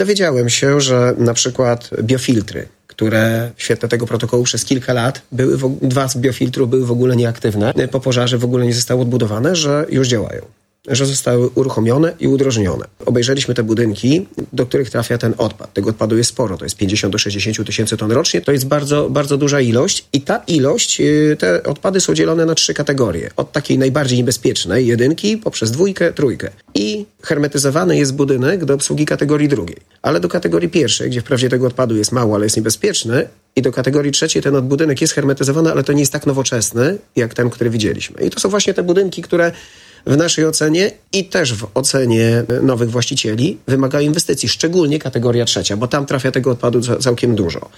Dowiedziałem się, że na przykład biofiltry, które w świetle tego protokołu przez kilka lat dwa z biofiltrów były w ogóle nieaktywne, po pożarze w ogóle nie zostały odbudowane, że już działają, że zostały uruchomione i udrożnione. Obejrzeliśmy te budynki, do których trafia ten odpad. Tego odpadu jest sporo, to jest 50 do 60 tysięcy ton rocznie. To jest bardzo, bardzo duża ilość i ta ilość, te odpady są dzielone na 3 kategorie. Od takiej najbardziej niebezpiecznej, 1, poprzez 2, 3. I hermetyzowany jest budynek do obsługi kategorii 2. Ale do kategorii 1, gdzie wprawdzie tego odpadu jest mało, ale jest niebezpieczny, i do kategorii 3 ten budynek jest hermetyzowany, ale to nie jest tak nowoczesny, jak ten, który widzieliśmy. I to są właśnie te budynki, które w naszej ocenie i też w ocenie nowych właścicieli wymagają inwestycji, szczególnie kategoria 3, bo tam trafia tego odpadu całkiem dużo.